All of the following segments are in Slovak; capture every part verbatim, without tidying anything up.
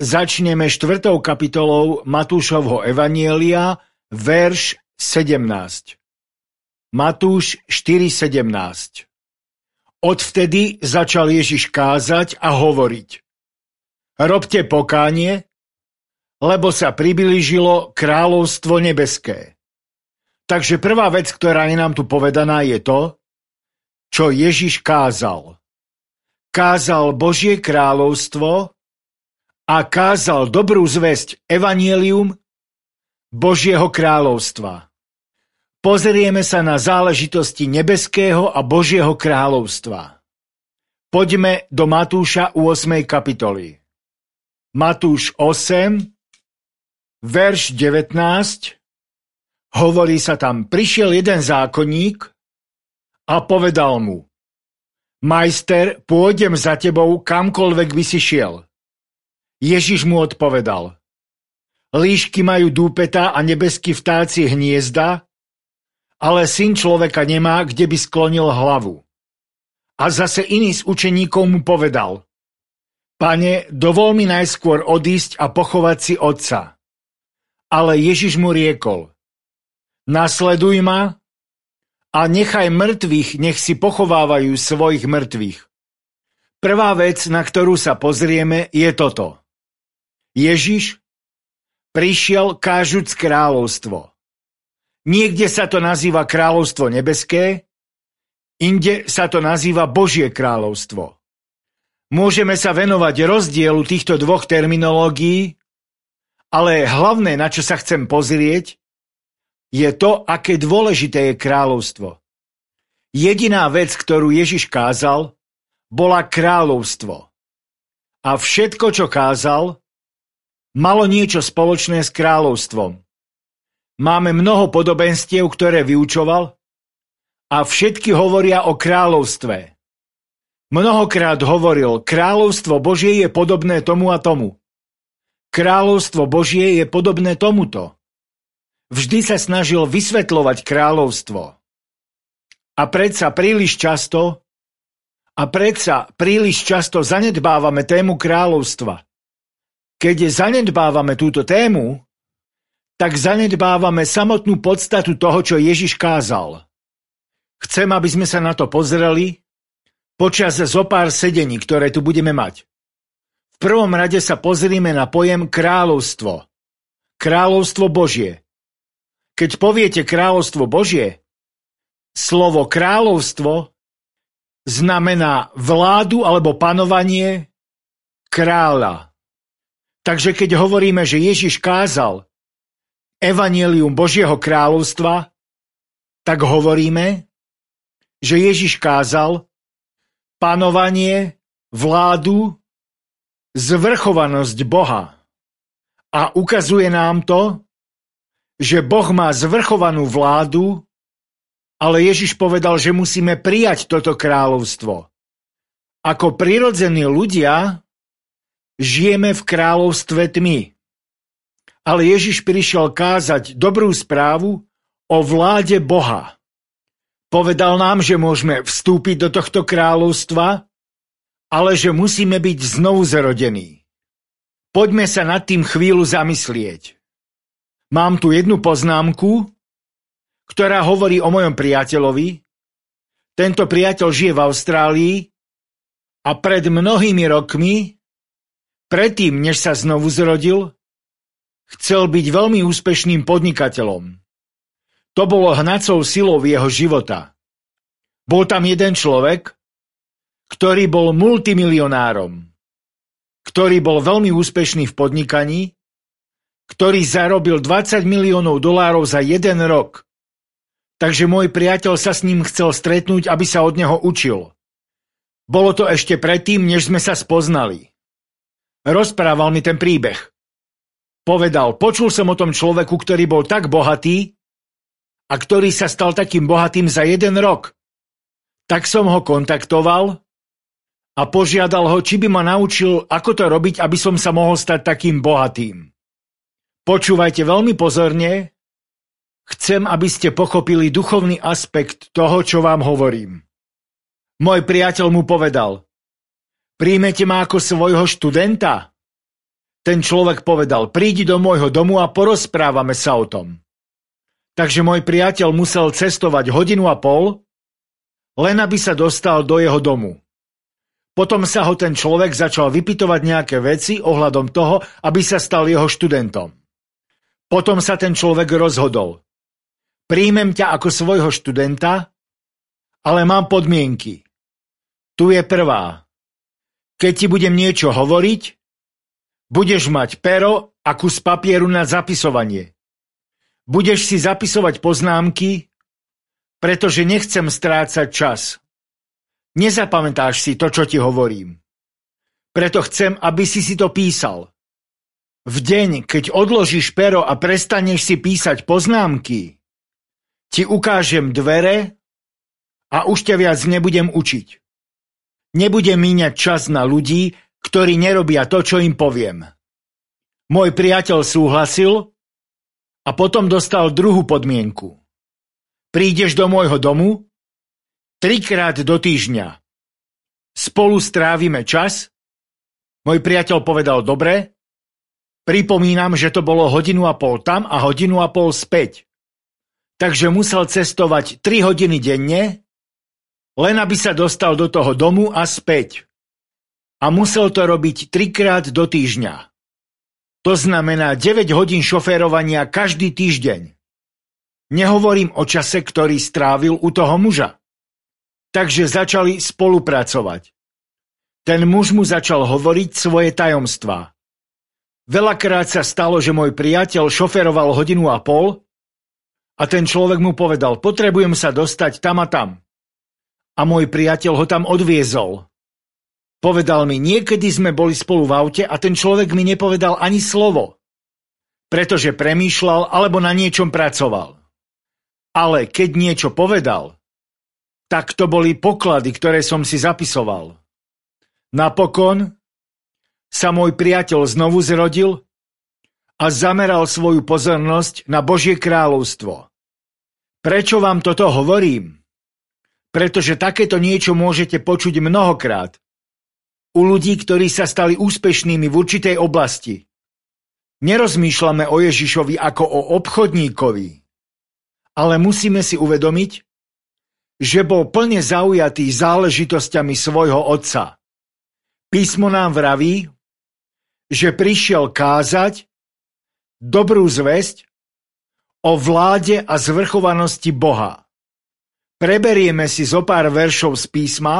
začneme štvrtou kapitolou Matúšovho evanjelia, verš sedemnásť. Matúš štyri sedemnásť. Odvtedy začal Ježiš kázať a hovoriť: Robte pokánie, lebo sa priblížilo kráľovstvo nebeské. Takže prvá vec, ktorá je nám tu povedaná, je to, čo Ježiš kázal. Kázal Božie kráľovstvo a kázal dobrú zvesť, evanjelium Božieho kráľovstva. Pozrieme sa na záležitosti nebeského a Božieho kráľovstva. Poďme do Matúša ôsmej kapitoly. Matúš osem, verš devätnásť, hovorí sa tam: prišiel jeden zákonník a povedal mu: Majster, pôjdem za tebou, kamkoľvek by si šiel. Ježiš mu odpovedal: Líšky majú dúpetá a nebeskí vtáci hniezda, ale syn človeka nemá, kde by sklonil hlavu. A zase iný z učeníkov mu povedal: Pane, dovol mi najskôr odísť a pochovať si otca. Ale Ježiš mu riekol: Nasleduj ma a nechaj mŕtvych, nech si pochovávajú svojich mŕtvych. Prvá vec, na ktorú sa pozrieme, je toto. Ježiš prišiel kážuc kráľovstvo. Niekde sa to nazýva kráľovstvo nebeské, inde sa to nazýva Božie kráľovstvo. Môžeme sa venovať rozdielu týchto dvoch terminológií, ale hlavné, na čo sa chcem pozrieť, je to, aké dôležité je kráľovstvo. Jediná vec, ktorú Ježiš kázal, bola kráľovstvo. A všetko, čo kázal, malo niečo spoločné s kráľovstvom. Máme mnoho podobenstiev, ktoré vyučoval, a všetky hovoria o kráľovstve. Mnohokrát hovoril: kráľovstvo Božie je podobné tomu a tomu. Kráľovstvo Božie je podobné tomuto. Vždy sa snažil vysvetľovať kráľovstvo. A predsa príliš často a predsa príliš často zanedbávame tému kráľovstva. Keď zanedbávame túto tému, tak zanedbávame samotnú podstatu toho, čo Ježiš kázal. Chcem, aby sme sa na to pozreli počas zopár sedení, ktoré tu budeme mať. V prvom rade sa pozrime na pojem kráľovstvo. Kráľovstvo Božie. Keď poviete kráľovstvo Božie, slovo kráľovstvo znamená vládu alebo panovanie kráľa. Takže keď hovoríme, že Ježiš kázal evanjelium Božieho kráľovstva, tak hovoríme, že Ježiš kázal panovanie, vládu, zvrchovanosť Boha. A ukazuje nám to, že Boh má zvrchovanú vládu, ale Ježiš povedal, že musíme prijať toto kráľovstvo. Ako prirodzení ľudia žijeme v kráľovstve tmy. Ale Ježiš prišiel kázať dobrú správu o vláde Boha. Povedal nám, že môžeme vstúpiť do tohto kráľovstva, ale že musíme byť znovu zrodení. Poďme sa nad tým chvíľu zamyslieť. Mám tu jednu poznámku, ktorá hovorí o mojom priateľovi. Tento priateľ žije v Austrálii a pred mnohými rokmi, predtým, než sa znovu zrodil, chcel byť veľmi úspešným podnikateľom. To bolo hnacou silou jeho života. Bol tam jeden človek, ktorý bol multimilionárom, ktorý bol veľmi úspešný v podnikaní, ktorý zarobil dvadsať miliónov dolárov za jeden rok. Takže môj priateľ sa s ním chcel stretnúť, aby sa od neho učil. Bolo to ešte predtým, než sme sa spoznali. Rozprával mi ten príbeh. Povedal: počul som o tom človeku, ktorý bol tak bohatý a ktorý sa stal takým bohatým za jeden rok. Tak som ho kontaktoval a požiadal ho, či by ma naučil, ako to robiť, aby som sa mohol stať takým bohatým. Počúvajte veľmi pozorne. Chcem, aby ste pochopili duchovný aspekt toho, čo vám hovorím. Môj priateľ mu povedal: príjmete ma ako svojho študenta? Ten človek povedal, prídi do môjho domu a porozprávame sa o tom. Takže môj priateľ musel cestovať hodinu a pol, len aby sa dostal do jeho domu. Potom sa ho ten človek začal vypytovať nejaké veci ohľadom toho, aby sa stal jeho študentom. Potom sa ten človek rozhodol. Príjmem ťa ako svojho študenta, ale mám podmienky. Tu je prvá. Keď ti budem niečo hovoriť, budeš mať pero a kus papieru na zapisovanie. Budeš si zapisovať poznámky, pretože nechcem strácať čas. Nezapamätáš si to, čo ti hovorím. Preto chcem, aby si si to písal. V deň, keď odložíš pero a prestaneš si písať poznámky, ti ukážem dvere a už ťa viac nebudem učiť. Nebudem míňať čas na ľudí, ktorí nerobia to, čo im poviem. Môj priateľ súhlasil a potom dostal druhú podmienku. Prídeš do môjho domu trikrát do týždňa. Spolu strávime čas. Môj priateľ povedal dobre. Pripomínam, že to bolo hodinu a pol tam a hodinu a pol späť. Takže musel cestovať tri hodiny denne, len aby sa dostal do toho domu a späť. A musel to robiť trikrát do týždňa. To znamená deväť hodín šoférovania každý týždeň. Nehovorím o čase, ktorý strávil u toho muža. Takže začali spolupracovať. Ten muž mu začal hovoriť svoje tajomstvá. Veľakrát sa stalo, že môj priateľ šoféroval hodinu a pol a ten človek mu povedal, potrebujem sa dostať tam a tam. A môj priateľ ho tam odviezol. Povedal mi, niekedy sme boli spolu v aute a ten človek mi nepovedal ani slovo, pretože premýšľal alebo na niečom pracoval. Ale keď niečo povedal, tak to boli poklady, ktoré som si zapisoval. Napokon sa môj priateľ znovu zrodil a zameral svoju pozornosť na Božie kráľovstvo. Prečo vám toto hovorím? Pretože takéto niečo môžete počuť mnohokrát u ľudí, ktorí sa stali úspešnými v určitej oblasti. Nerozmýšľame o Ježišovi ako o obchodníkovi, ale musíme si uvedomiť, že bol plne zaujatý záležitosťami svojho otca. Písmo nám vraví, že prišiel kázať dobrú zvesť o vláde a zvrchovanosti Boha. Preberieme si zo pár veršov z písma,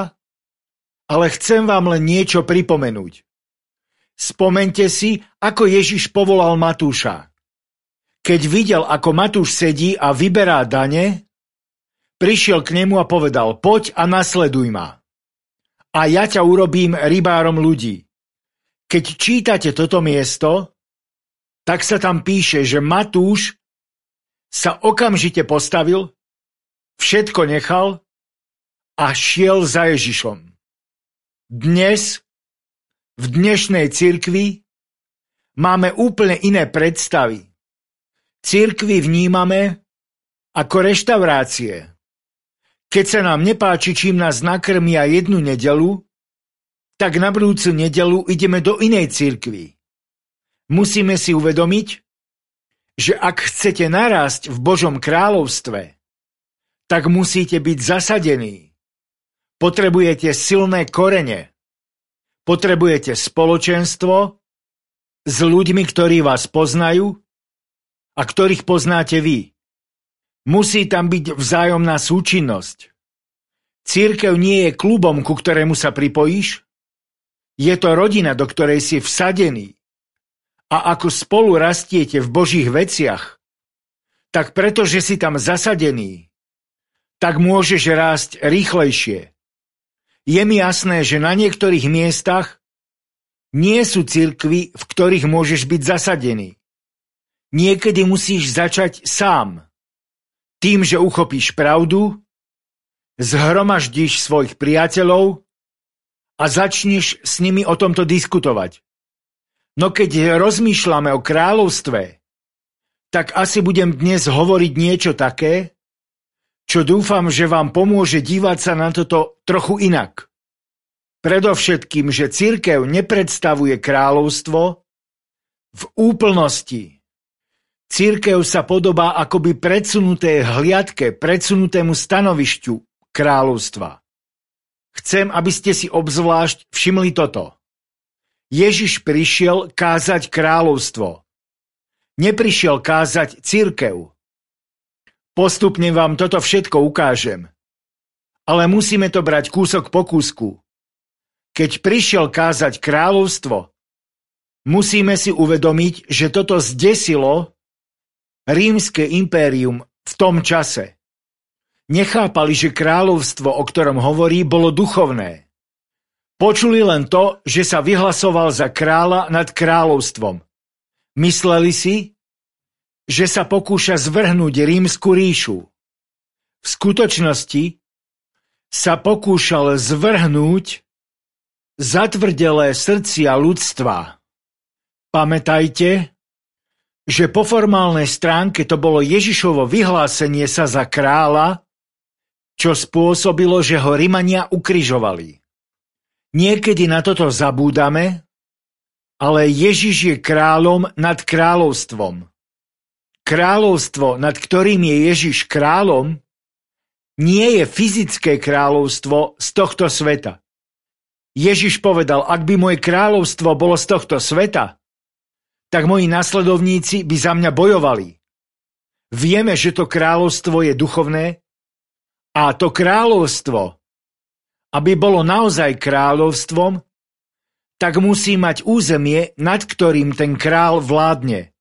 ale chcem vám len niečo pripomenúť. Spomeňte si, ako Ježiš povolal Matúša. Keď videl, ako Matúš sedí a vyberá dane, prišiel k nemu a povedal, poď a nasleduj ma. A ja ťa urobím rybárom ľudí. Keď čítate toto miesto, tak sa tam píše, že Matúš sa okamžite postavil, všetko nechal a šiel za Ježišom. Dnes, v dnešnej cirkvi, máme úplne iné predstavy. Cirkvi vnímame ako reštaurácie. Keď sa nám nepáči, čím nás nakrmia jednu nedeľu, tak na budúcu nedeľu ideme do inej cirkvi. Musíme si uvedomiť, že ak chcete narásť v Božom kráľovstve, tak musíte byť zasadení. Potrebujete silné korene. Potrebujete spoločenstvo s ľuďmi, ktorí vás poznajú a ktorých poznáte vy. Musí tam byť vzájomná súčinnosť. Cirkev nie je klubom, ku ktorému sa pripojíš. Je to rodina, do ktorej si vsadený. A ako spolu rastiete v Božích veciach, tak pretože si tam zasadený, tak môžeš rásť rýchlejšie. Je mi jasné, že na niektorých miestach nie sú cirkvi, v ktorých môžeš byť zasadený. Niekedy musíš začať sám. Tým, že uchopíš pravdu, zhromaždíš svojich priateľov a začneš s nimi o tomto diskutovať. No keď rozmýšľame o kráľovstve, tak asi budem dnes hovoriť niečo také, čo dúfam, že vám pomôže dívať sa na toto trochu inak. Predovšetkým, že cirkev nepredstavuje kráľovstvo, v úplnosti. Cirkev sa podobá akoby predsunuté hliadke, predsunutému stanovišťu kráľovstva. Chcem, aby ste si obzvlášť všimli toto. Ježiš prišiel kázať kráľovstvo. Neprišiel kázať cirkev. Postupne vám toto všetko ukážem. Ale musíme to brať kúsok po kúsku. Keď prišiel kázať kráľovstvo, musíme si uvedomiť, že toto zdesilo rímske impérium v tom čase. Nechápali, že kráľovstvo, o ktorom hovorí, bolo duchovné. Počuli len to, že sa vyhlasoval za kráľa nad kráľovstvom. Mysleli si, že sa pokúša zvrhnúť rímsku ríšu. V skutočnosti sa pokúšal zvrhnúť zatvrdelé srdcia ľudstva. Pamätajte, že po formálnej stránke to bolo Ježišovo vyhlásenie sa za kráľa, čo spôsobilo, že ho Rimania ukrižovali. Niekedy na toto zabúdame, ale Ježiš je kráľom nad kráľovstvom. Kráľovstvo, nad ktorým je Ježiš kráľom, nie je fyzické kráľovstvo z tohto sveta. Ježiš povedal, ak by moje kráľovstvo bolo z tohto sveta, tak moji nasledovníci by za mňa bojovali. Vieme, že to kráľovstvo je duchovné a to kráľovstvo, aby bolo naozaj kráľovstvom, tak musí mať územie, nad ktorým ten kráľ vládne.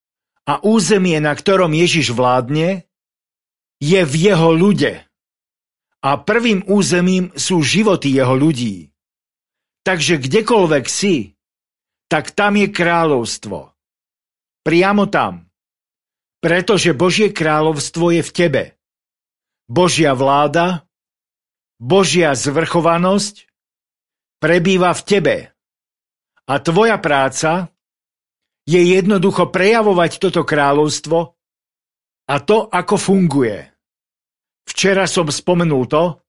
A územie, na ktorom Ježiš vládne, je v jeho ľude. A prvým územím sú životy jeho ľudí. Takže kdekoľvek si, tak tam je kráľovstvo. Priamo tam. Pretože Božie kráľovstvo je v tebe. Božia vláda, Božia zvrchovanosť prebýva v tebe. A tvoja práca je jednoducho prejavovať toto kráľovstvo a to, ako funguje. Včera som spomenul to,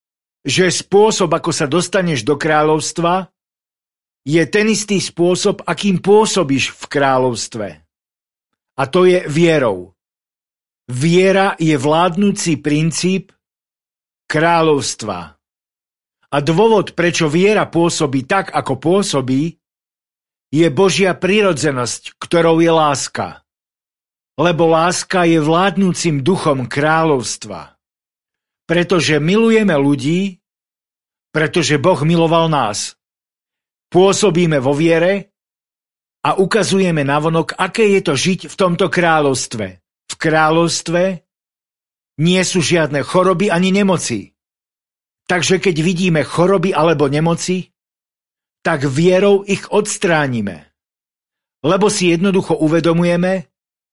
že spôsob, ako sa dostaneš do kráľovstva, je ten istý spôsob, akým pôsobíš v kráľovstve. A to je vierou. Viera je vládnuci princíp kráľovstva. A dôvod, prečo viera pôsobí tak, ako pôsobí, je Božia prirodzenosť, ktorou je láska. Lebo láska je vládnúcim duchom kráľovstva. Pretože milujeme ľudí, pretože Boh miloval nás. Pôsobíme vo viere a ukazujeme navonok, aké je to žiť v tomto kráľovstve. V kráľovstve nie sú žiadne choroby ani nemoci. Takže keď vidíme choroby alebo nemoci, tak vierou ich odstránime. Lebo si jednoducho uvedomujeme,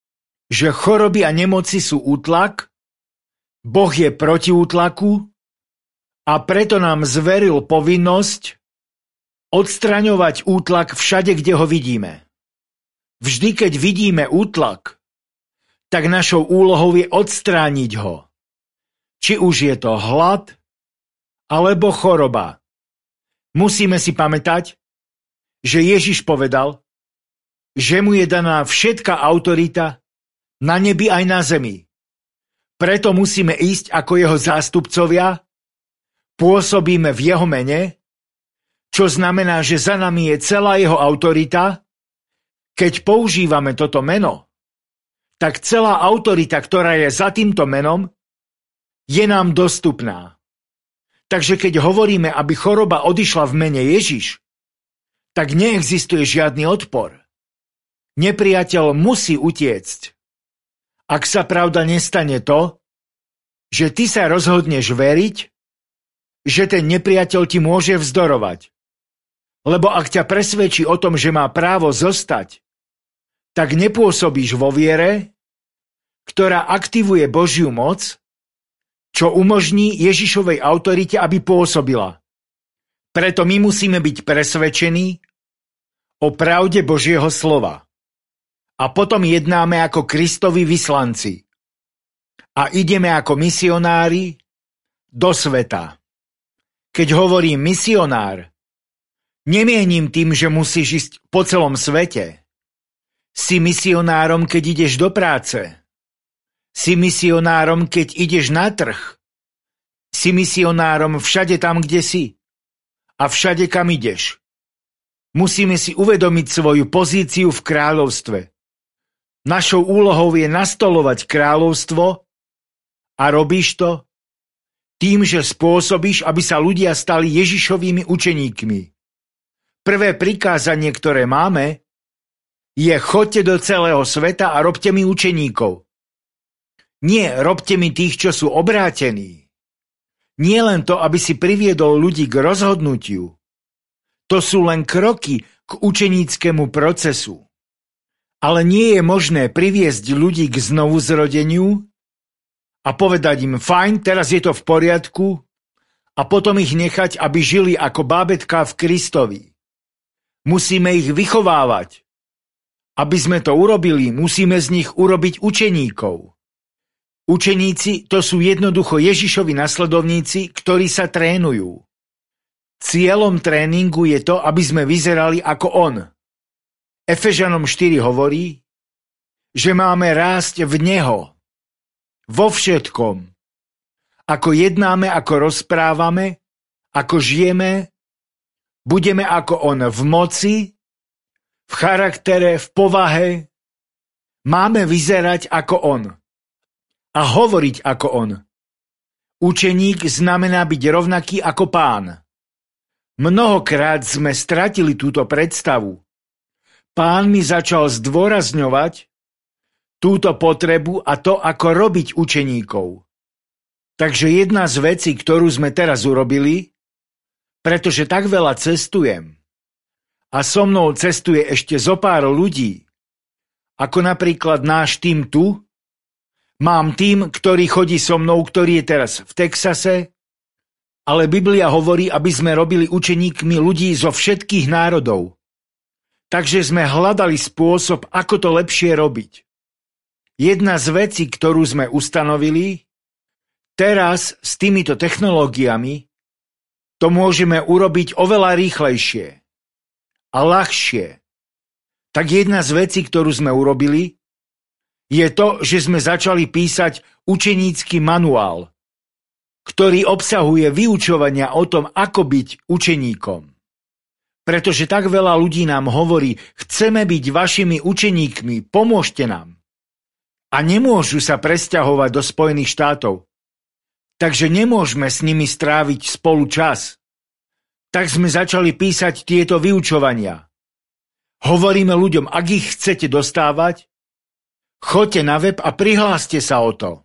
že choroby a nemoci sú útlak, Boh je proti útlaku a preto nám zveril povinnosť odstraňovať útlak všade, kde ho vidíme. Vždy, keď vidíme útlak, tak našou úlohou je odstrániť ho. Či už je to hlad, alebo choroba. Musíme si pamätať, že Ježiš povedal, že mu je daná všetká autorita na nebi aj na zemi. Preto musíme ísť ako jeho zástupcovia, pôsobíme v jeho mene, čo znamená, že za nami je celá jeho autorita. Keď používame toto meno, tak celá autorita, ktorá je za týmto menom, je nám dostupná. Takže keď hovoríme, aby choroba odišla v mene Ježiš, tak neexistuje žiadny odpor. Nepriateľ musí utiecť. Ak sa pravda nestane to, že ty sa rozhodneš veriť, že ten nepriateľ ti môže vzdorovať. Lebo ak ťa presvedčí o tom, že má právo zostať, tak nepôsobíš vo viere, ktorá aktivuje Božiu moc, čo umožní Ježišovej autorite, aby pôsobila. Preto my musíme byť presvedčení o pravde Božieho slova. A potom jednáme ako Kristovi vyslanci. A ideme ako misionári do sveta. Keď hovorím misionár, nemienim tým, že musíš ísť po celom svete. Si misionárom, keď ideš do práce. Si misionárom, keď ideš na trh. Si misionárom všade tam, kde si. A všade, kam ideš. Musíme si uvedomiť svoju pozíciu v kráľovstve. Našou úlohou je nastolovať kráľovstvo a robíš to tým, že spôsobíš, aby sa ľudia stali Ježišovými učeníkmi. Prvé prikázanie, ktoré máme, je choďte do celého sveta a robte mi učeníkov. Nie, robte mi tých, čo sú obrátení. Nie len to, aby si priviedol ľudí k rozhodnutiu. To sú len kroky k učeníckému procesu. Ale nie je možné priviesť ľudí k znovuzrodeniu a povedať im, fajn, teraz je to v poriadku, a potom ich nechať, aby žili ako bábätká v Kristovi. Musíme ich vychovávať. Aby sme to urobili, musíme z nich urobiť učeníkov. Učeníci to sú jednoducho Ježišovi nasledovníci, ktorí sa trénujú. Cieľom tréningu je to, aby sme vyzerali ako on. Efežanom štyri hovorí, že máme rásť v Neho. Vo všetkom. Ako jednáme, ako rozprávame, ako žijeme, budeme ako on v moci, v charaktere, v povahe. Máme vyzerať ako on. A hovoriť ako on. Učeník znamená byť rovnaký ako Pán. Mnohokrát sme stratili túto predstavu. Pán mi začal zdôrazňovať túto potrebu a to, ako robiť učeníkov. Takže jedna z vecí, ktorú sme teraz urobili, pretože tak veľa cestujem a so mnou cestuje ešte zo pár ľudí, ako napríklad náš tým tu, mám tým, ktorý chodí so mnou, ktorý je teraz v Texase, ale Biblia hovorí, aby sme robili učeníkmi ľudí zo všetkých národov. Takže sme hľadali spôsob, ako to lepšie robiť. Jedna z vecí, ktorú sme ustanovili, teraz s týmito technológiami, to môžeme urobiť oveľa rýchlejšie a ľahšie. Tak jedna z vecí, ktorú sme urobili, je to, že sme začali písať učenícky manuál, ktorý obsahuje vyučovania o tom, ako byť učeníkom. Pretože tak veľa ľudí nám hovorí, chceme byť vašimi učeníkmi, pomôžte nám. A nemôžu sa presťahovať do Spojených štátov. Takže nemôžeme s nimi stráviť spolu čas. Tak sme začali písať tieto vyučovania. Hovoríme ľuďom, ak ich chcete dostávať, choďte na web a prihláste sa o to.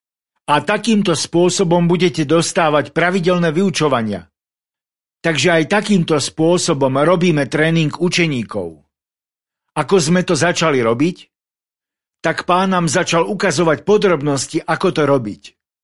A takýmto spôsobom budete dostávať pravidelné vyučovania. Takže aj takýmto spôsobom robíme tréning učeníkov. Ako sme to začali robiť, tak Pán nám začal ukazovať podrobnosti, ako to robiť.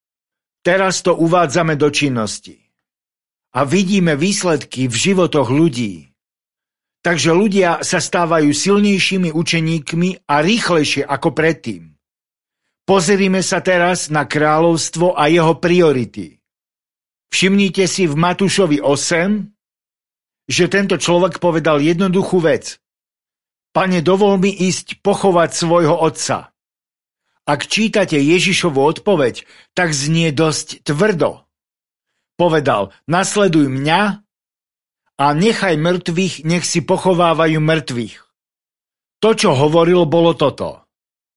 Teraz to uvádzame do činnosti. A vidíme výsledky v životoch ľudí. Takže ľudia sa stávajú silnejšími učeníkmi a rýchlejšie ako predtým. Pozrime sa teraz na kráľovstvo a jeho priority. Všimnite si v Matúšovi osem, že tento človek povedal jednoduchú vec. Pane, dovol mi ísť pochovať svojho otca. Ak čítate Ježišovu odpoveď, tak znie dosť tvrdo. Povedal, nasleduj mňa a nechaj mŕtvych, nech si pochovávajú mŕtvych. To, čo hovoril, bolo toto.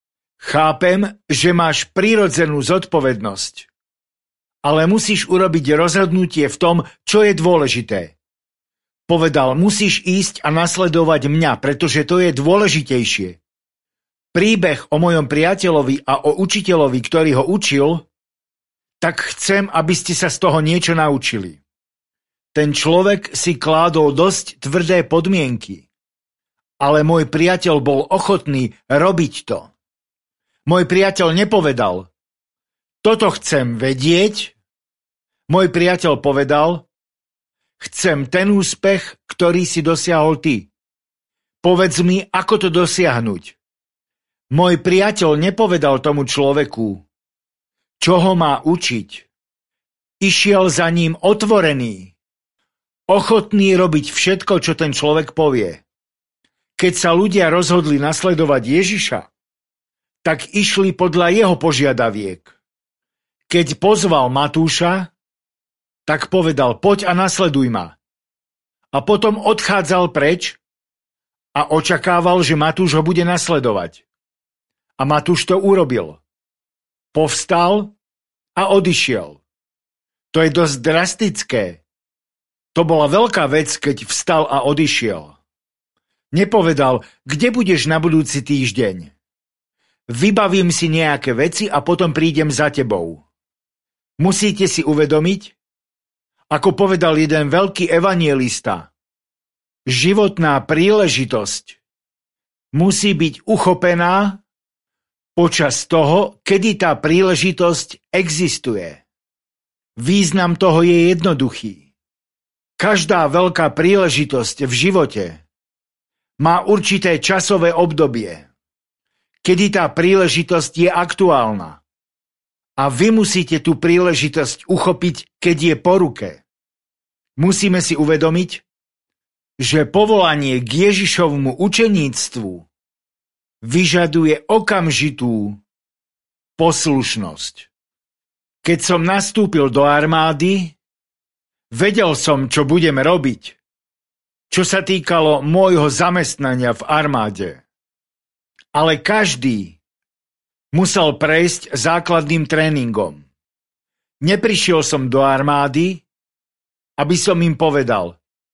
Chápem, že máš prirodzenú zodpovednosť, ale musíš urobiť rozhodnutie v tom, čo je dôležité. Povedal, musíš ísť a nasledovať mňa, pretože to je dôležitejšie. Príbeh o mojom priateľovi a o učiteľovi, ktorý ho učil, tak chcem, aby ste sa z toho niečo naučili. Ten človek si kládol dosť tvrdé podmienky, ale môj priateľ bol ochotný robiť to. Môj priateľ nepovedal, toto chcem vedieť. Môj priateľ povedal, chcem ten úspech, ktorý si dosiahol ty. Povedz mi, ako to dosiahnuť. Môj priateľ nepovedal tomu človeku, čo ho má učiť. Išiel za ním otvorený, ochotný robiť všetko, čo ten človek povie. Keď sa ľudia rozhodli nasledovať Ježiša, tak išli podľa jeho požiadaviek. Keď pozval Matúša, tak povedal, poď a nasleduj ma. A potom odchádzal preč a očakával, že Matúš ho bude nasledovať. A Matúš to urobil. Povstal a odišiel. To je dosť drastické. To bola veľká vec, keď vstal a odišiel. Nepovedal, kde budeš na budúci týždeň. Vybavím si nejaké veci a potom prídem za tebou. Musíte si uvedomiť, ako povedal jeden veľký evanjelista, životná príležitosť musí byť uchopená počas toho, kedy tá príležitosť existuje. Význam toho je jednoduchý. Každá veľká príležitosť v živote má určité časové obdobie, kedy tá príležitosť je aktuálna. A vy musíte tú príležitosť uchopiť, keď je po ruke. Musíme si uvedomiť, že povolanie k Ježišovmu učeníctvu vyžaduje okamžitú poslušnosť. Keď som nastúpil do armády, vedel som, čo budem robiť, čo sa týkalo môjho zamestnania v armáde. Ale každý musel prejsť základným tréningom. Neprišiel som do armády, aby som im povedal,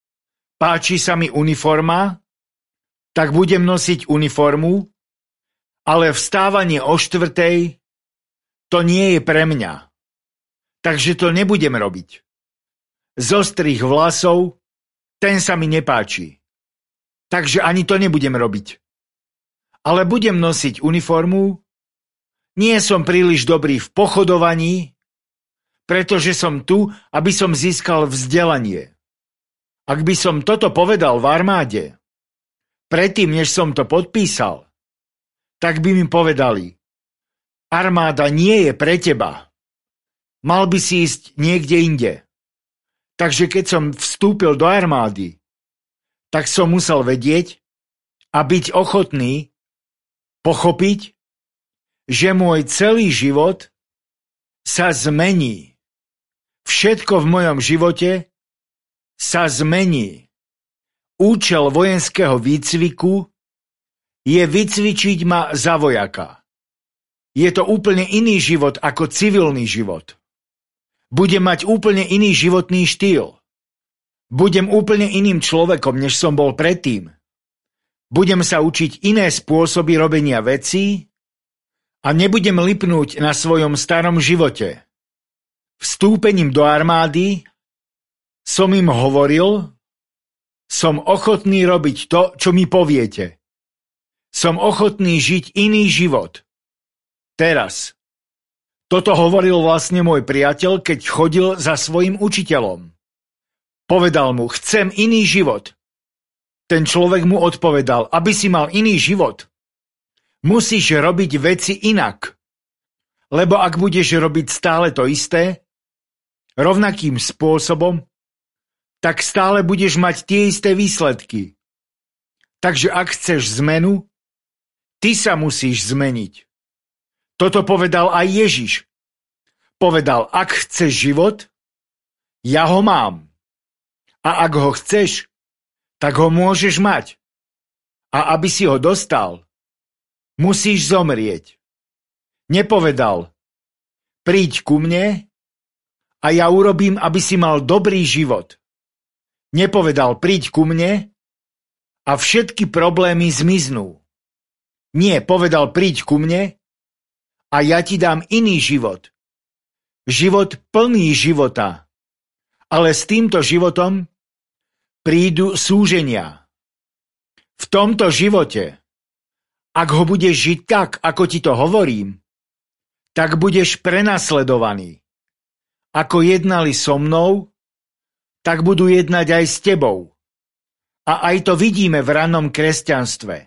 páči sa mi uniforma, tak budem nosiť uniformu, ale vstávanie o štvrtej to nie je pre mňa. Takže to nebudem robiť. Zostrih vlasov, ten sa mi nepáči. Takže ani to nebudem robiť. Ale budem nosiť uniformu, nie som príliš dobrý v pochodovaní, pretože som tu, aby som získal vzdelanie. Ak by som toto povedal v armáde, predtým, než som to podpísal, tak by mi povedali, armáda nie je pre teba. Mal by si ísť niekde inde. Takže keď som vstúpil do armády, tak som musel vedieť a byť ochotný pochopiť, že môj celý život sa zmení. Všetko v mojom živote sa zmení. Účel vojenského výcviku je vycvičiť ma za vojaka. Je to úplne iný život ako civilný život. Budem mať úplne iný životný štýl. Budem úplne iným človekom, než som bol predtým. Budem sa učiť iné spôsoby robenia vecí a nebudem lipnúť na svojom starom živote. Vstúpením do armády som im hovoril, som ochotný robiť to, čo mi poviete. Som ochotný žiť iný život. Teraz. Toto hovoril vlastne môj priateľ, keď chodil za svojim učiteľom. Povedal mu, chcem iný život. Ten človek mu odpovedal, aby si mal iný život, musíš robiť veci inak. Lebo ak budeš robiť stále to isté, rovnakým spôsobom, tak stále budeš mať tie isté výsledky. Takže ak chceš zmenu, ty sa musíš zmeniť. Toto povedal aj Ježiš. Povedal, ak chceš život, ja ho mám. A ak ho chceš, tak ho môžeš mať. A aby si ho dostal, musíš zomrieť. Nepovedal, príď ku mne a ja urobím, aby si mal dobrý život. Nepovedal, príď ku mne a všetky problémy zmiznú. Nie, povedal, príď ku mne a ja ti dám iný život. Život plný života. Ale s týmto životom prídu súženia. V tomto živote, ak ho budeš žiť tak, ako ti to hovorím, tak budeš prenasledovaný. Ako jednali so mnou, tak budú jednať aj s tebou. A aj to vidíme v ranom kresťanstve.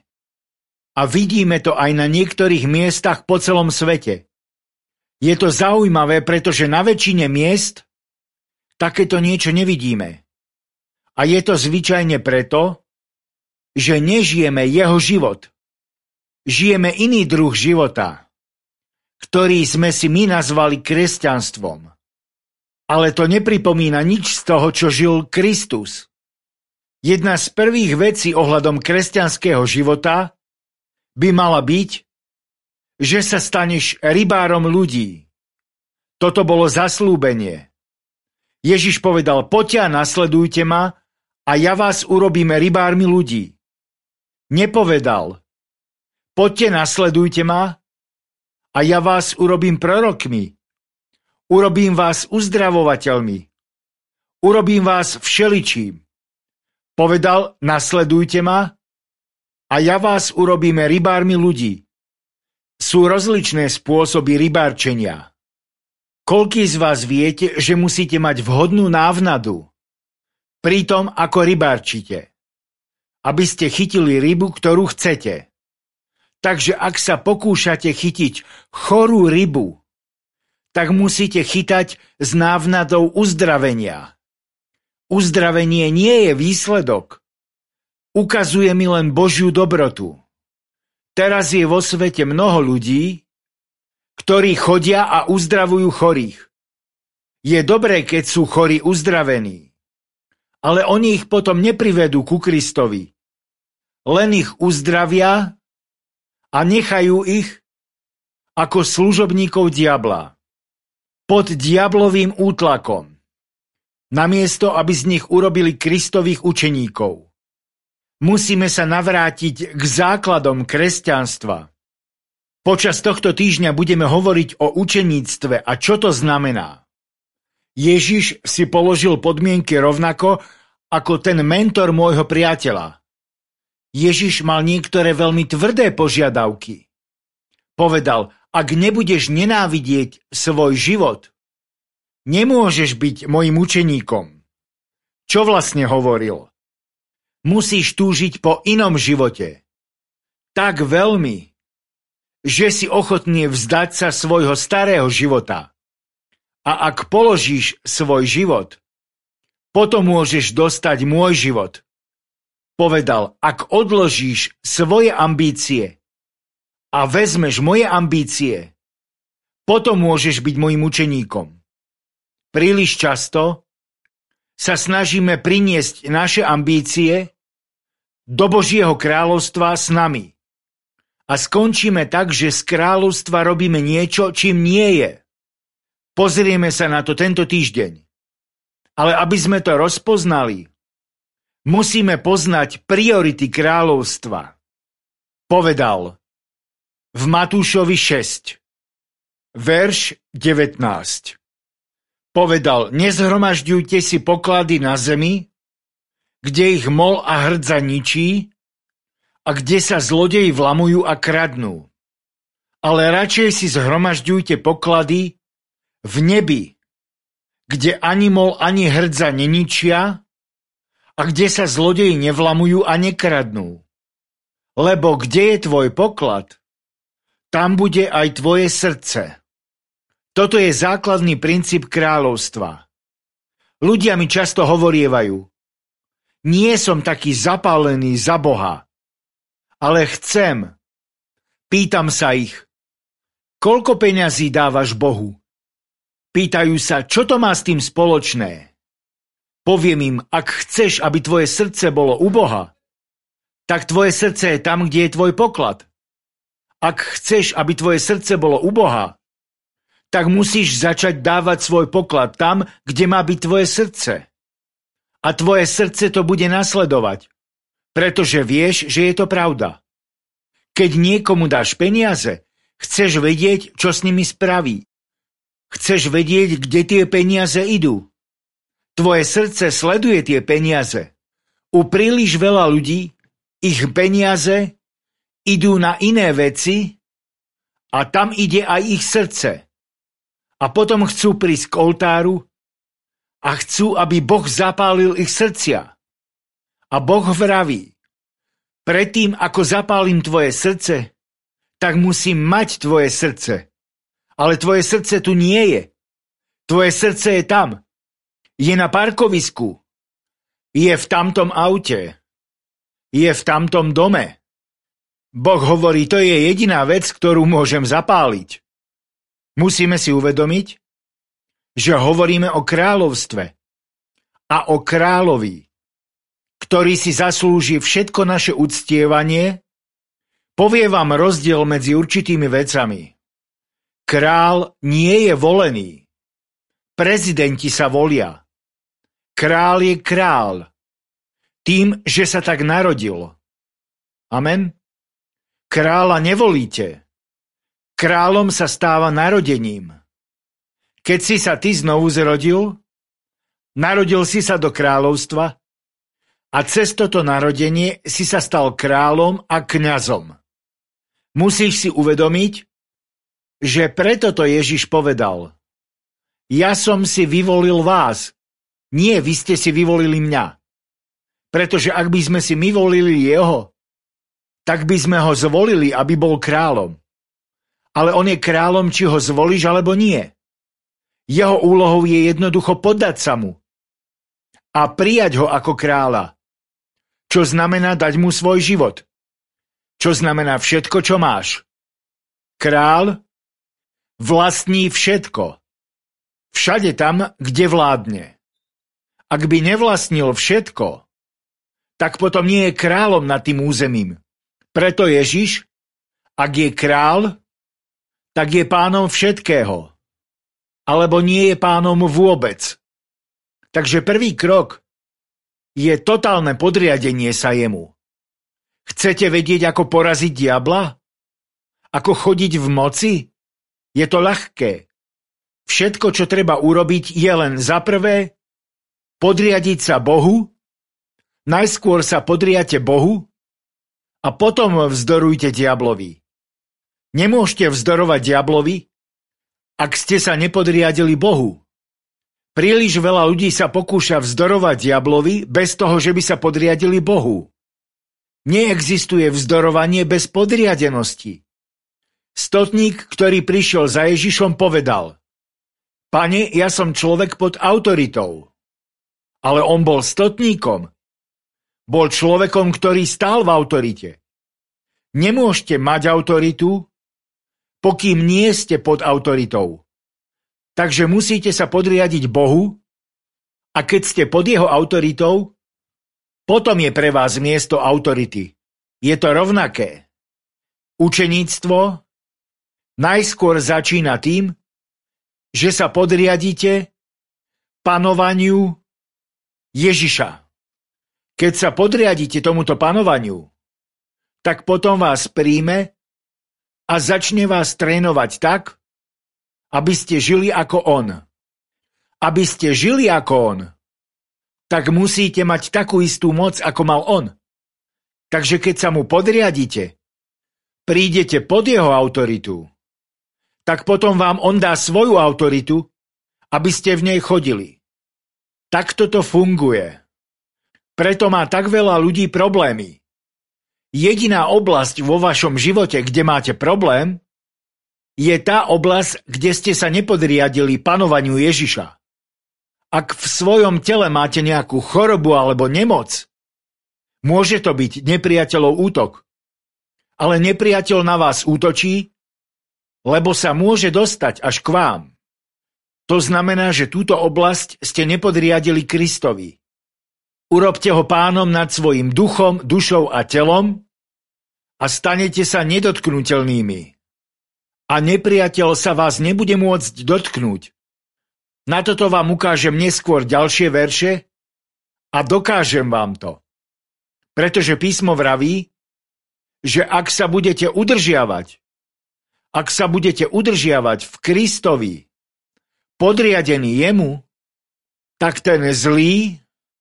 A vidíme to aj na niektorých miestach po celom svete. Je to zaujímavé, pretože na väčšine miest takéto niečo nevidíme. A je to zvyčajne preto, že nežijeme jeho život. Žijeme iný druh života, ktorý sme si my nazvali kresťanstvom. Ale to nepripomína nič z toho, čo žil Kristus. Jedna z prvých vecí ohľadom kresťanského života by mala byť, že sa staneš rybárom ľudí. Toto bolo zaslúbenie. Ježiš povedal, poďte a nasledujte ma a ja vás urobím rybármi ľudí. Nepovedal, poďte, nasledujte ma a ja vás urobím prorokmi. Urobím vás uzdravovateľmi. Urobím vás všeličím. Povedal, nasledujte ma a ja vás urobím rybármi ľudí. Sú rozličné spôsoby rybárčenia. Koľký z vás viete, že musíte mať vhodnú návnadu pri tom, ako rybárčite, aby ste chytili rybu, ktorú chcete. Takže ak sa pokúšate chytiť chorú rybu, tak musíte chytať s návnadou uzdravenia. Uzdravenie nie je výsledok. Ukazuje mi len Božiu dobrotu. Teraz je vo svete mnoho ľudí, ktorí chodia a uzdravujú chorých. Je dobré, keď sú chorí uzdravení, ale oni ich potom neprivedú ku Kristovi. Len ich uzdravia a nechajú ich ako služobníkov diabla. Pod diablovým útlakom. Namiesto, aby z nich urobili Kristových učeníkov. Musíme sa navrátiť k základom kresťanstva. Počas tohto týždňa budeme hovoriť o učeníctve a čo to znamená. Ježiš si položil podmienky rovnako ako ten mentor môjho priateľa. Ježiš mal niektoré veľmi tvrdé požiadavky. Povedal, ak nebudeš nenávidieť svoj život, nemôžeš byť mojim učeníkom. Čo vlastne hovoril? Musíš túžiť po inom živote. Tak veľmi, že si ochotný vzdať sa svojho starého života. A ak položíš svoj život, potom môžeš dostať môj život. Povedal, ak odložíš svoje ambície a vezmeš moje ambície, potom môžeš byť mojim učeníkom. Príliš často sa snažíme priniesť naše ambície do Božieho kráľovstva s nami. A skončíme tak, že z kráľovstva robíme niečo, čím nie je. Pozrieme sa na to tento týždeň. Ale aby sme to rozpoznali, musíme poznať priority kráľovstva. Povedal v Matúšovi šesť, verš devätnásť. Povedal, nezhromažďujte si poklady na zemi, kde ich mol a hrdza ničí, a kde sa zlodeji vlamujú a kradnú. Ale radšej si zhromažďujte poklady v nebi, kde ani mol, ani hrdza neničia a kde sa zlodeji nevlamujú a nekradnú. Lebo kde je tvoj poklad, tam bude aj tvoje srdce. Toto je základný princíp kráľovstva. Ľudia mi často hovorievajú, nie som taký zapálený za Boha, ale chcem. Pýtam sa ich, koľko peňazí dávaš Bohu? Pýtajú sa, čo to má s tým spoločné? Poviem im, ak chceš, aby tvoje srdce bolo u Boha, tak tvoje srdce je tam, kde je tvoj poklad. Ak chceš, aby tvoje srdce bolo u Boha, tak musíš začať dávať svoj poklad tam, kde má byť tvoje srdce. A tvoje srdce to bude nasledovať. Pretože vieš, že je to pravda. Keď niekomu dáš peniaze, chceš vedieť, čo s nimi spraví. Chceš vedieť, kde tie peniaze idú. Tvoje srdce sleduje tie peniaze. U príliš veľa ľudí ich peniaze idú na iné veci a tam ide aj ich srdce. A potom chcú prísť k oltáru a chcú, aby Boh zapálil ich srdcia. A Boh vraví, predtým, ako zapálim tvoje srdce, tak musím mať tvoje srdce. Ale tvoje srdce tu nie je. Tvoje srdce je tam. Je na parkovisku. Je v tamtom aute. je v tamtom dome. Boh hovorí, to je jediná vec, ktorú môžem zapáliť. Musíme si uvedomiť, že hovoríme o kráľovstve a o kráľovi, ktorý si zaslúži všetko naše uctievanie. Povie vám rozdiel medzi určitými vecami. Král nie je volený. Prezidenti sa volia. Král je král. Tým, že sa tak narodil. Amen. Kráľa nevolíte. Kráľom sa stáva narodením. Keď si sa ty znovu zrodil, narodil si sa do kráľovstva a cez toto narodenie si sa stal kráľom a kňazom. Musíš si uvedomiť, že preto to Ježiš povedal. Ja som si vyvolil vás. Nie, vy ste si vyvolili mňa. Pretože ak by sme si my volili jeho, tak by sme ho zvolili, aby bol kráľom. Ale on je kráľom, či ho zvolíš, alebo nie. Jeho úlohou je jednoducho poddať sa mu a prijať ho ako kráľa. Čo znamená dať mu svoj život. Čo znamená všetko, čo máš. Král vlastní všetko. Všade tam, kde vládne. Ak by nevlastnil všetko, tak potom nie je kráľom nad tým územím. Preto Ježiš, ak je král, tak je pánom všetkého. Alebo nie je pánom vôbec. Takže prvý krok je totálne podriadenie sa jemu. Chcete vedieť, ako poraziť diabla? Ako chodiť v moci? Je to ľahké. Všetko, čo treba urobiť, je len za prvé podriadiť sa Bohu, najskôr sa podriate Bohu a potom vzdorujte diablovi. Nemôžete vzdorovať diablovi, ak ste sa nepodriadili Bohu. Príliš veľa ľudí sa pokúša vzdorovať diablovi bez toho, že by sa podriadili Bohu. Neexistuje vzdorovanie bez podriadenosti. Stotník, ktorý prišiel za Ježišom, povedal: Pane, ja som človek pod autoritou. Ale on bol stotníkom. Bol človekom, ktorý stál v autorite. Nemôžete mať autoritu, pokým nie ste pod autoritou. Takže musíte sa podriadiť Bohu a keď ste pod jeho autoritou, potom je pre vás miesto autority. Je to rovnaké. Učeníctvo najskôr začína tým, že sa podriadíte panovaniu Ježiša. Keď sa podriadíte tomuto panovaniu, tak potom vás príjme a začne vás trénovať tak, aby ste žili ako on. Aby ste žili ako on, tak musíte mať takú istú moc, ako mal on. Takže keď sa mu podriadíte, prídete pod jeho autoritu, tak potom vám on dá svoju autoritu, aby ste v nej chodili. Takto to funguje. Preto má tak veľa ľudí problémy. Jediná oblasť vo vašom živote, kde máte problém, je tá oblasť, kde ste sa nepodriadili panovaniu Ježiša. Ak v svojom tele máte nejakú chorobu alebo nemoc, môže to byť nepriateľov útok. Ale nepriateľ na vás útočí, lebo sa môže dostať až k vám. To znamená, že túto oblasť ste nepodriadili Kristovi. Urobte ho pánom nad svojim duchom, dušou a telom a stanete sa nedotknuteľnými. A nepriateľ sa vás nebude môcť dotknúť. Na toto vám ukážem neskôr ďalšie verše a dokážem vám to. Pretože písmo vraví, že ak sa budete udržiavať, ak sa budete udržiavať v Kristovi, podriadený jemu, tak ten zlý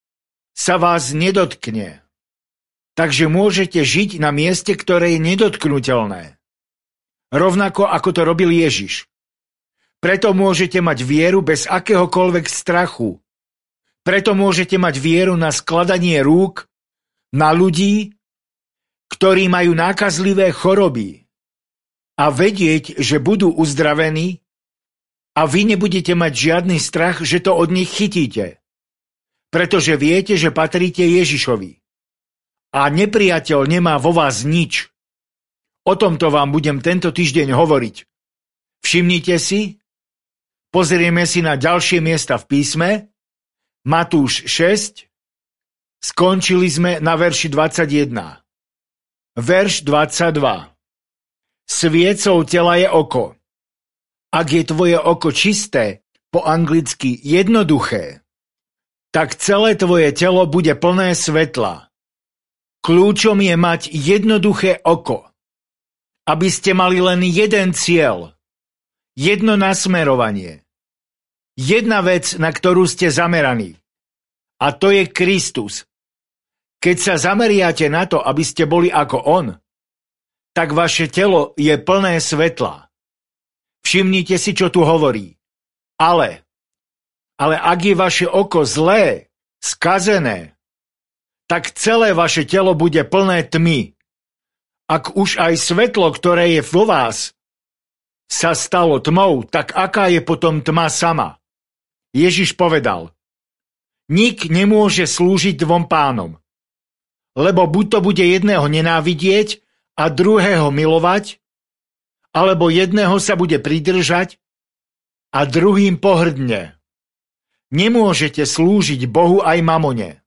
sa vás nedotkne. Takže môžete žiť na mieste, ktoré je nedotknuteľné. Rovnako ako to robil Ježiš. Preto môžete mať vieru bez akéhokoľvek strachu. Preto môžete mať vieru na skladanie rúk na ľudí, ktorí majú nákazlivé choroby a vedieť, že budú uzdravení a vy nebudete mať žiadny strach, že to od nich chytíte. Pretože viete, že patríte Ježišovi. a nepriateľ nemá vo vás nič. O tomto vám budem tento týždeň hovoriť. Všimnite si, pozrieme si na ďalšie miesta v písme, Matúš šesť, skončili sme na verši dvadsaťjeden. Verš dvadsaťdva. Sviecou tela je oko. Ak je tvoje oko čisté, po anglicky jednoduché, tak celé tvoje telo bude plné svetla. Kľúčom je mať jednoduché oko, aby ste mali len jeden cieľ, jedno nasmerovanie, jedna vec, na ktorú ste zameraní. A to je Kristus. Keď sa zameriate na to, aby ste boli ako on, tak vaše telo je plné svetla. Všimnite si, čo tu hovorí. Ale, ale ak je vaše oko zlé, skazené, tak celé vaše telo bude plné tmy. Ak už aj svetlo, ktoré je vo vás, sa stalo tmou, tak aká je potom tma sama? Ježiš povedal, nik nemôže slúžiť dvom pánom, lebo buď to bude jedného nenávidieť a druhého milovať, alebo jedného sa bude pridržať a druhým pohrdne. Nemôžete slúžiť Bohu aj mamone.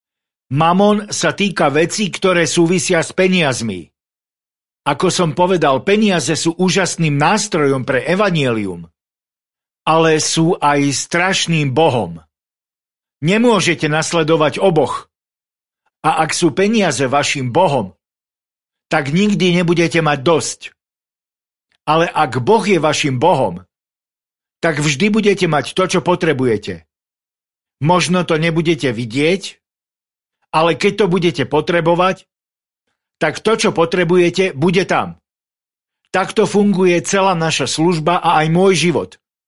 Mamon sa týka vecí, ktoré súvisia s peniazmi. Ako som povedal, peniaze sú úžasným nástrojom pre evanjelium, ale sú aj strašným bohom. Nemôžete nasledovať oboch. A ak sú peniaze vašim bohom, tak nikdy nebudete mať dosť. Ale ak Boh je vašim bohom, tak vždy budete mať to, čo potrebujete. Možno to nebudete vidieť, ale keď to budete potrebovať, tak to, čo potrebujete, bude tam. Takto funguje celá naša služba a aj môj život.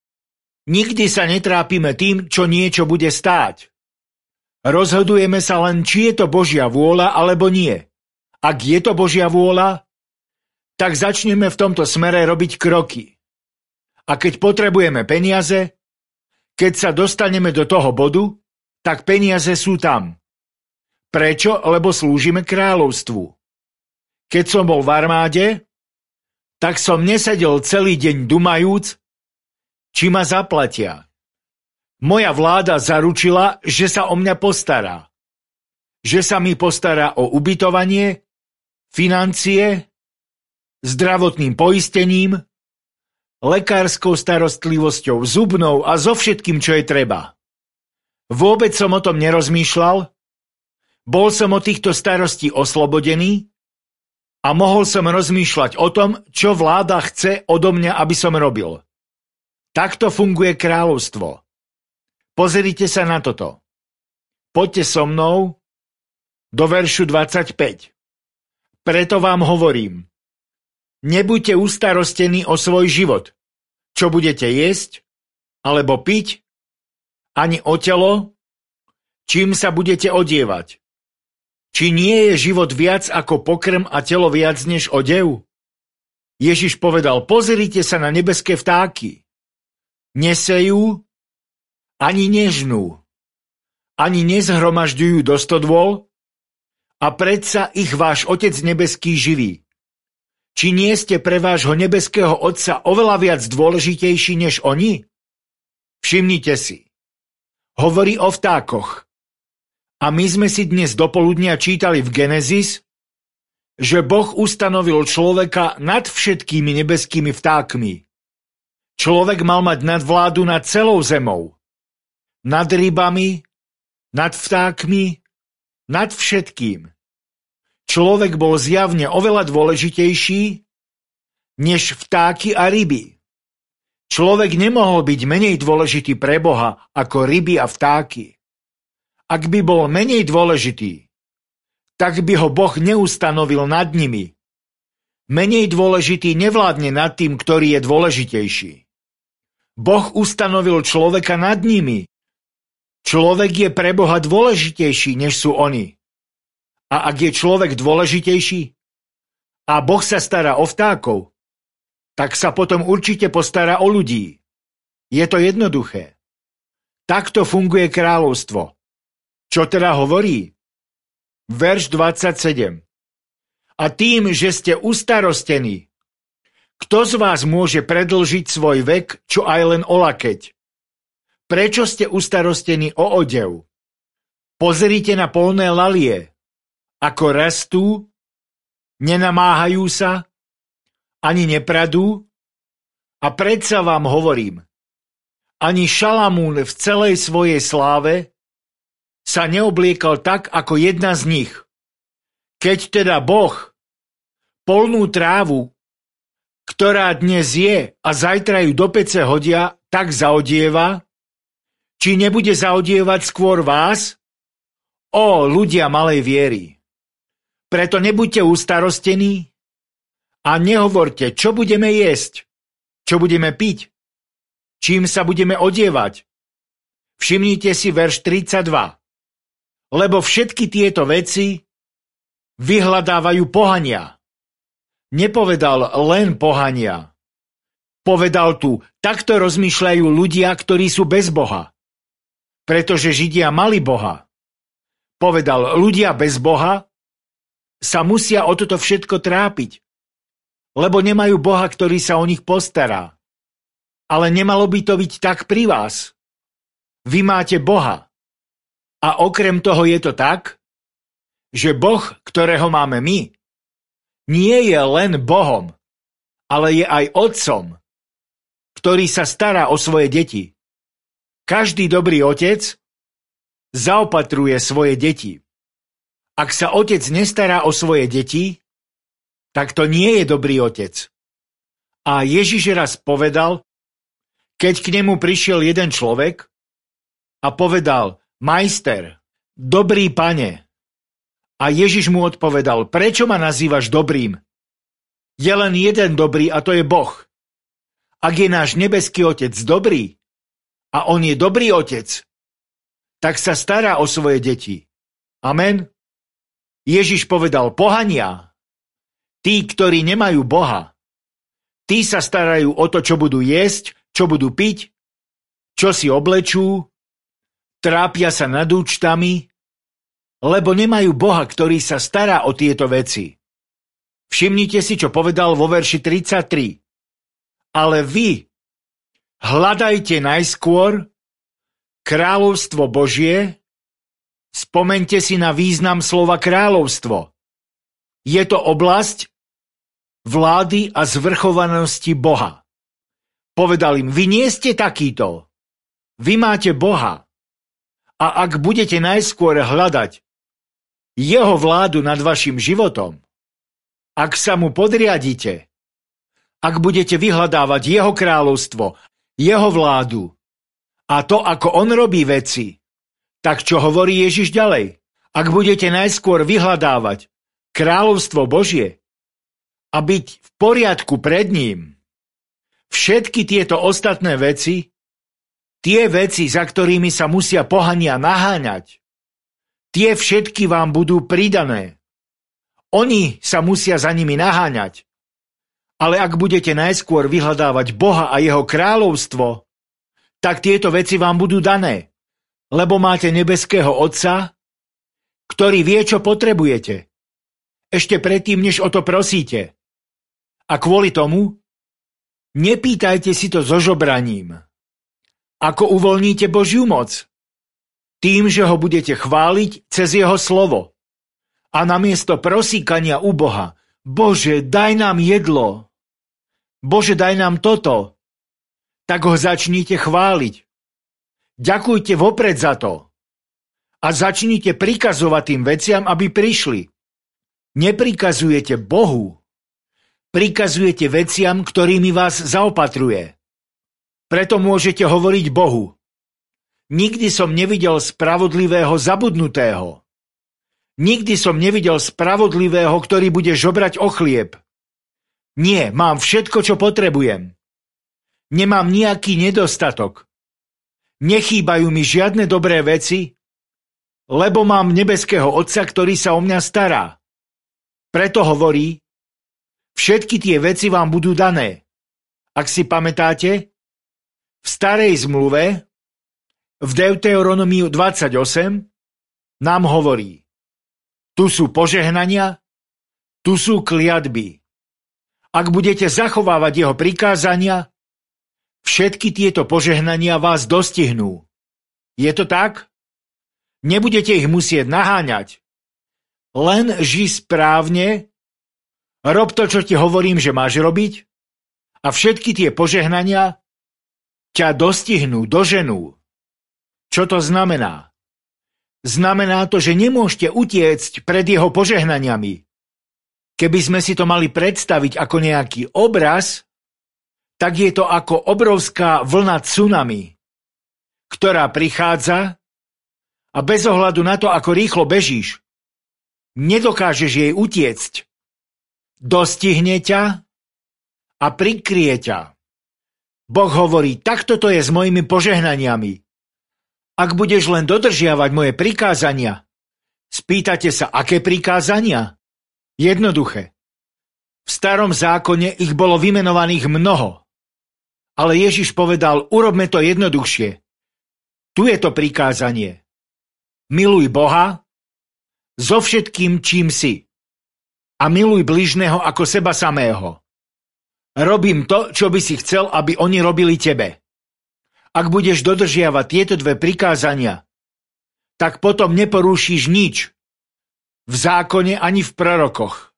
Nikdy sa netrápime tým, čo niečo bude stáť. Rozhodujeme sa len, či je to Božia vôľa, alebo nie. Ak je to Božia vôľa, tak začneme v tomto smere robiť kroky. A keď potrebujeme peniaze, keď sa dostaneme do toho bodu, tak peniaze sú tam. Prečo? Lebo slúžime kráľovstvu. Keď som bol v armáde, tak som nesedel celý deň dumajúc, či ma zaplatia. Moja vláda zaručila, že sa o mňa postará. Že sa mi postará o ubytovanie, financie, zdravotným poistením, lekárskou starostlivosťou, zubnou a so všetkým, čo je treba. Vôbec som o tom nerozmýšľal, bol som od týchto starostí oslobodený a mohol som rozmýšľať o tom, čo vláda chce odo mňa, aby som robil. Takto funguje kráľovstvo. Pozrite sa na toto. Poďte so mnou do veršu dvadsaťpäť. Preto vám hovorím, nebuďte ustarostení o svoj život, čo budete jesť, alebo piť, ani o telo, čím sa budete odievať. Či nie je život viac ako pokrm a telo viac než odev? Ježiš povedal, pozrite sa na nebeské vtáky. Nesejú, ani nežnú, ani nezhromažďujú do stodôl, a predsa ich váš Otec nebeský živí. Či nie ste pre vášho nebeského Otca oveľa viac dôležitejší než oni? Všimnite si. Hovorí o vtákoch. A my sme si dnes dopoludnia čítali v Genesis, že Boh ustanovil človeka nad všetkými nebeskými vtákmi. Človek mal mať nadvládu nad celou zemou. Nad rybami, nad vtákmi, nad všetkým. Človek bol zjavne oveľa dôležitejší než vtáky a ryby. Človek nemohol byť menej dôležitý pre Boha ako ryby a vtáky. Ak by bol menej dôležitý, tak by ho Boh neustanovil nad nimi. Menej dôležitý nevládne nad tým, ktorý je dôležitejší. Boh ustanovil človeka nad nimi. Človek je pre Boha dôležitejší, než sú oni. A ak je človek dôležitejší a Boh sa stará o vtákov, tak sa potom určite postará o ľudí. Je to jednoduché. Takto funguje kráľovstvo. Čo teda hovorí? verš dvadsaťsedem. A tým, že ste ustarostení, kto z vás môže predĺžiť svoj vek, čo aj len o lakeť? Prečo ste ustarostení o odev? Pozrite na polné lalie, ako rastú, nenamáhajú sa, ani nepradú, a predsa vám hovorím, ani Šalamún v celej svojej sláve sa neobliekal tak, ako jedna z nich. Keď teda Boh polnú trávu, ktorá dnes je a zajtra ju do pece hodia, tak zaodieva, či nebude zaodievať skôr vás? Ó, ľudia malej viery! Preto nebuďte ustarostení a nehovorte, čo budeme jesť, čo budeme piť, čím sa budeme odievať. Všimnite si verš tridsaťdva. Lebo všetky tieto veci vyhľadávajú pohania. Nepovedal len pohania. Povedal tu, takto rozmýšľajú ľudia, ktorí sú bez Boha. Pretože Židia mali Boha. Povedal, ľudia bez Boha sa musia o toto všetko trápiť, lebo nemajú Boha, ktorý sa o nich postará. Ale nemalo by to byť tak pri vás. Vy máte Boha. A okrem toho je to tak, že Boh, ktorého máme my, nie je len Bohom, ale je aj Otcom, ktorý sa stará o svoje deti. Každý dobrý otec zaopatruje svoje deti. Ak sa otec nestará o svoje deti, tak to nie je dobrý otec. A Ježiš raz povedal, keď k nemu prišiel jeden človek a povedal, majster, dobrý pane. A Ježiš mu odpovedal, prečo ma nazývaš dobrým? Je len jeden dobrý a to je Boh. Ak je náš nebeský otec dobrý a on je dobrý otec, tak sa stará o svoje deti. Amen. Ježiš povedal, pohania, tí, ktorí nemajú Boha, tí sa starajú o to, čo budú jesť, čo budú piť, čo si oblečú, trápia sa nad účtami, lebo nemajú Boha, ktorý sa stará o tieto veci. Všimnite si, čo povedal vo verši tridsaťtri. Ale vy hľadajte najskôr kráľovstvo Božie, spomeňte si na význam slova kráľovstvo. Je to oblasť vlády a zvrchovanosti Boha. Povedal im, vy nie ste takýto. Vy máte Boha. A ak budete najskôr hľadať jeho vládu nad vašim životom, ak sa mu podriadite, ak budete vyhľadávať jeho kráľovstvo, jeho vládu a to, ako on robí veci, tak čo hovorí Ježiš ďalej? Ak budete najskôr vyhľadávať kráľovstvo Božie a byť v poriadku pred ním, všetky tieto ostatné veci, tie veci, za ktorými sa musia pohania naháňať, tie všetky vám budú pridané. Oni sa musia za nimi naháňať. Ale ak budete najskôr vyhľadávať Boha a jeho kráľovstvo, tak tieto veci vám budú dané. Lebo máte nebeského Otca, ktorý vie, čo potrebujete. Ešte predtým, než o to prosíte. A kvôli tomu, nepýtajte si to so žobraním. Ako uvoľníte Božiu moc? Tým, že ho budete chváliť cez jeho slovo. A namiesto prosíkania u Boha, Bože, daj nám jedlo. Bože, daj nám toto. Tak ho začnite chváliť. Ďakujte vopred za to. A začnite prikazovať tým veciam, aby prišli. Neprikazujete Bohu. Prikazujete veciam, ktorými vás zaopatruje. Preto môžete hovoriť Bohu. Nikdy som nevidel spravodlivého zabudnutého. Nikdy som nevidel spravodlivého, ktorý bude žobrať o chlieb. Nie, mám všetko, čo potrebujem. Nemám nejaký nedostatok. Nechýbajú mi žiadne dobré veci, lebo mám nebeského Otca, ktorý sa o mňa stará. Preto hovorí, všetky tie veci vám budú dané. Ak si pamätáte, v starej zmluve, v Deuteronomiu dvadsaťosem, nám hovorí, Tu sú požehnania, tu sú kliatby. Ak budete zachovávať jeho prikázania, všetky tieto požehnania vás dostihnú. Je to tak? Nebudete ich musieť naháňať. Len ži správne, rob to, čo ti hovorím, že máš robiť, a všetky tie požehnania ťa dostihnú, doženú. Čo to znamená? Znamená to, že nemôžete utiecť pred jeho požehnaniami. Keby sme si to mali predstaviť ako nejaký obraz, tak je to ako obrovská vlna tsunami, ktorá prichádza a bez ohľadu na to, ako rýchlo bežíš, nedokážeš jej utiecť. Dostihne ťa a prikrie ťa. Boh hovorí, takto to je s mojimi požehnaniami. Ak budeš len dodržiavať moje prikázania, spýtate sa, aké prikázania? Jednoduché. V starom zákone ich bolo vymenovaných mnoho. Ale Ježiš povedal, urobme to jednoduchšie. Tu je to prikázanie. Miluj Boha so všetkým, čím si. A miluj bližného ako seba samého. Robím to, čo by si chcel, aby oni robili tebe. Ak budeš dodržiavať tieto dve prikázania, tak potom neporúšiš nič. V zákone ani v prorokoch.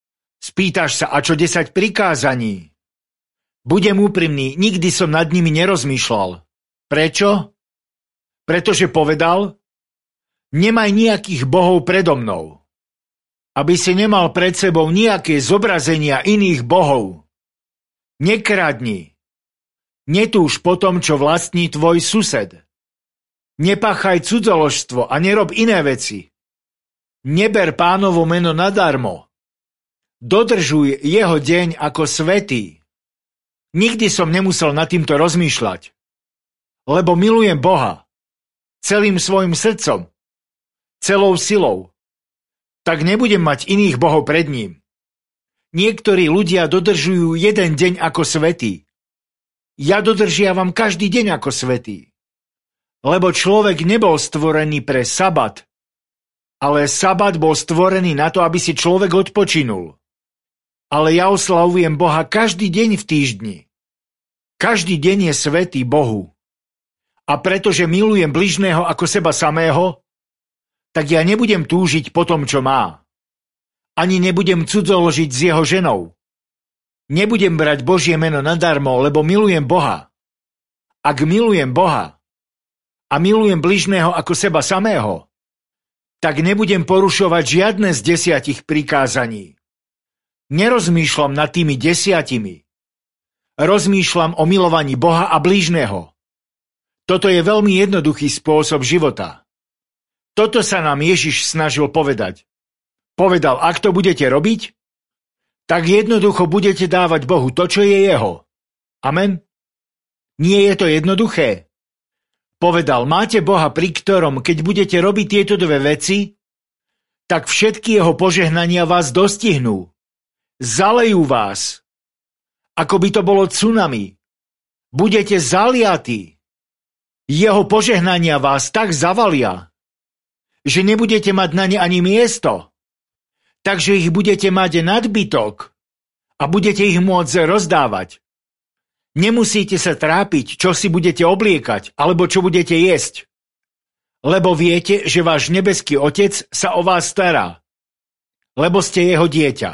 Spýtaš sa, a čo desať prikázaní? Budem úprimný, nikdy som nad nimi nerozmýšľal. Prečo? Pretože povedal, nemaj nejakých bohov predo mnou. Aby si nemal pred sebou nejaké zobrazenia iných bohov. Nekradni. Netúž po tom, čo vlastní tvoj sused. Nepáchaj cudzoložstvo a nerob iné veci. Neber Pánovo meno nadarmo. Dodržuj jeho deň ako svätý. Nikdy som nemusel nad týmto rozmýšľať. Lebo milujem Boha. Celým svojim srdcom. Celou silou. Tak nebudem mať iných bohov pred ním. Niektorí ľudia dodržujú jeden deň ako svätý. Ja dodržiavam každý deň ako svätý. Lebo človek nebol stvorený pre sabat, ale sabat bol stvorený na to, aby si človek odpočinul. Ale ja oslavujem Boha každý deň v týždni. Každý deň je svätý Bohu. A pretože milujem bližného ako seba samého, tak ja nebudem túžiť po tom, čo má. Ani nebudem cudzoložiť s jeho ženou. Nebudem brať Božie meno nadarmo, lebo milujem Boha. Ak milujem Boha a milujem bližného ako seba samého, tak nebudem porušovať žiadne z desiatich prikázaní. Nerozmýšľam nad tými desiatimi. Rozmýšľam o milovaní Boha a bližného. Toto je veľmi jednoduchý spôsob života. Toto sa nám Ježiš snažil povedať. Povedal, ak to budete robiť, tak jednoducho budete dávať Bohu to, čo je jeho. Amen? Nie je to jednoduché? Povedal, máte Boha, pri ktorom, keď budete robiť tieto dve veci, tak všetky jeho požehnania vás dostihnú. Zalejú vás. Ako by to bolo tsunami. Budete zaliatí. Jeho požehnania vás tak zavalia, že nebudete mať na ne ani miesto. Takže ich budete mať nadbytok a budete ich môcť rozdávať. Nemusíte sa trápiť, čo si budete obliekať, alebo čo budete jesť. Lebo viete, že váš nebeský Otec sa o vás stará. Lebo ste jeho dieťa.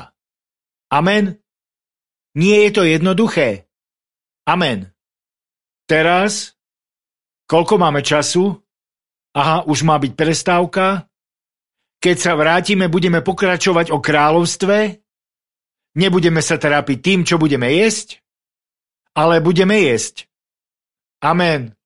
Amen? Nie je to jednoduché? Amen. Teraz, koľko máme času? Aha, už má byť prestávka. Keď sa vrátime, budeme pokračovať o kráľovstve. Nebudeme sa trápiť tým, čo budeme jesť, ale budeme jesť. Amen.